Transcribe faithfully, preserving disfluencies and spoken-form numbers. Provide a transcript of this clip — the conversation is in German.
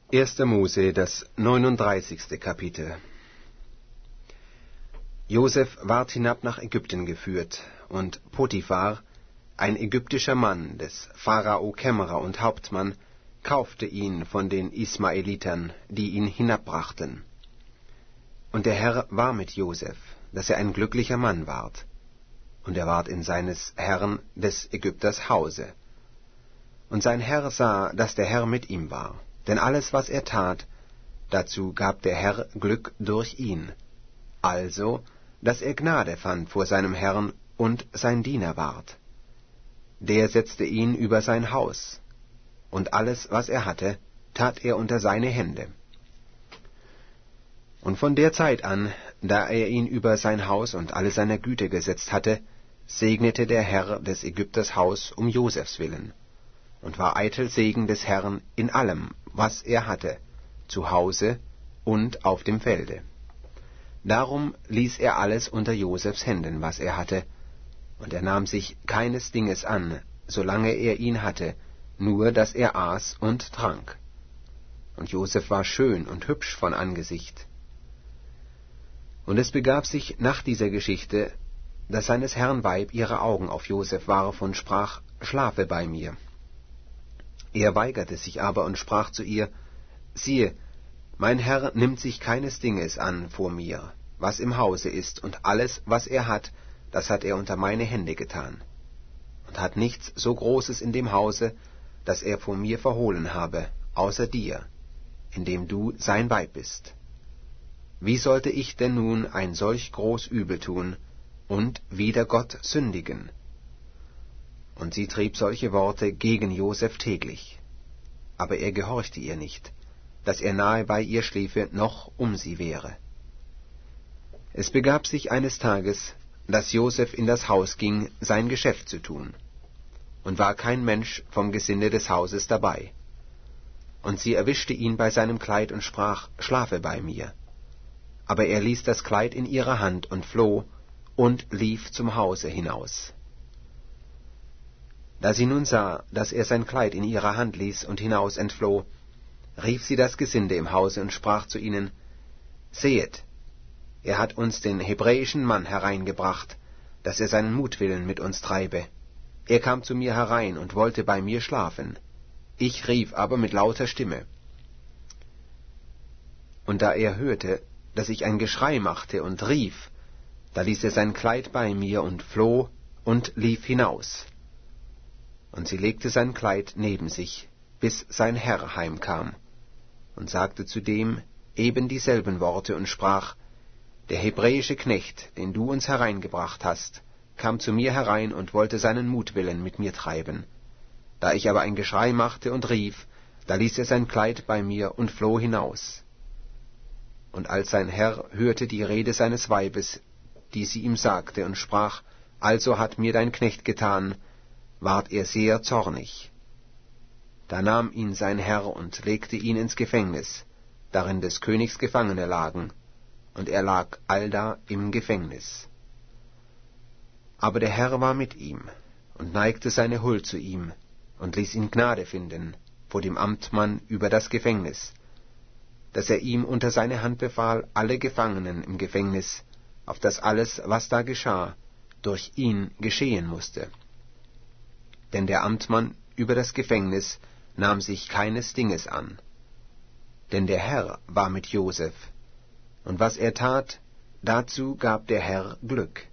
erster Mose, das neununddreißigste Kapitel. Josef ward hinab nach Ägypten geführt, und Potiphar, ein ägyptischer Mann, des Pharao Kämmerer und Hauptmann, kaufte ihn von den Ismaelitern, die ihn hinabbrachten. Und der Herr war mit Josef, dass er ein glücklicher Mann ward, und er ward in seines Herrn des Ägypters Hause. Und sein Herr sah, dass der Herr mit ihm war, denn alles, was er tat, dazu gab der Herr Glück durch ihn, also, dass er Gnade fand vor seinem Herrn und sein Diener ward. Der setzte ihn über sein Haus, und alles, was er hatte, tat er unter seine Hände. Und von der Zeit an, da er ihn über sein Haus und alle seine Güter gesetzt hatte, segnete der Herr des Ägypters Haus um Josefs willen, und war eitel Segen des Herrn in allem, was er hatte, zu Hause und auf dem Felde. Darum ließ er alles unter Josefs Händen, was er hatte, und er nahm sich keines Dinges an, solange er ihn hatte, nur dass er aß und trank. Und Josef war schön und hübsch von Angesicht. Und es begab sich nach dieser Geschichte, dass seines Herrn Weib ihre Augen auf Josef warf und sprach, schlafe bei mir. Er weigerte sich aber und sprach zu ihr, siehe, mein Herr nimmt sich keines Dinges an vor mir, was im Hause ist, und alles, was er hat, das hat er unter meine Hände getan, und hat nichts so Großes in dem Hause, das er vor mir verhohlen habe, außer dir, indem du sein Weib bist. Wie sollte ich denn nun ein solch groß Übel tun und wider Gott sündigen? Und sie trieb solche Worte gegen Josef täglich. Aber er gehorchte ihr nicht, dass er nahe bei ihr schliefe, noch um sie wäre. Es begab sich eines Tages, dass Josef in das Haus ging, sein Geschäft zu tun, und war kein Mensch vom Gesinde des Hauses dabei. Und sie erwischte ihn bei seinem Kleid und sprach, schlafe bei mir. Aber er ließ das Kleid in ihrer Hand und floh und lief zum Hause hinaus. Da sie nun sah, dass er sein Kleid in ihrer Hand ließ und hinaus entfloh, rief sie das Gesinde im Hause und sprach zu ihnen, sehet, er hat uns den hebräischen Mann hereingebracht, dass er seinen Mutwillen mit uns treibe. Er kam zu mir herein und wollte bei mir schlafen. Ich rief aber mit lauter Stimme. Und da er hörte, dass ich ein Geschrei machte und rief, da ließ er sein Kleid bei mir und floh und lief hinaus. Und sie legte sein Kleid neben sich, bis sein Herr heimkam, und sagte zu dem eben dieselben Worte und sprach, der hebräische Knecht, den du uns hereingebracht hast, kam zu mir herein und wollte seinen Mutwillen mit mir treiben. Da ich aber ein Geschrei machte und rief, da ließ er sein Kleid bei mir und floh hinaus. Und als sein Herr hörte die Rede seines Weibes, die sie ihm sagte, und sprach, also hat mir dein Knecht getan, ward er sehr zornig. Da nahm ihn sein Herr und legte ihn ins Gefängnis, darin des Königs Gefangene lagen, und er lag allda im Gefängnis. Aber der Herr war mit ihm, und neigte seine Huld zu ihm, und ließ ihn Gnade finden vor dem Amtmann über das Gefängnis, dass er ihm unter seine Hand befahl, alle Gefangenen im Gefängnis, auf das alles, was da geschah, durch ihn geschehen musste. Denn der Amtmann über das Gefängnis nahm sich keines Dinges an. Denn der Herr war mit Josef, und was er tat, dazu gab der Herr Glück.